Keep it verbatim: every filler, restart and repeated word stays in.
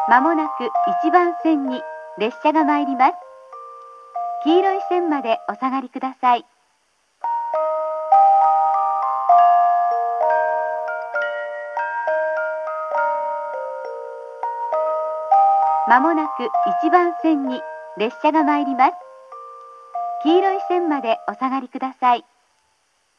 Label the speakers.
Speaker 1: まもなくいちばん線に列車が参ります。黄色い線までお下がりください。まもなくいちばん線に列車が参ります。黄色い線までお下がりください。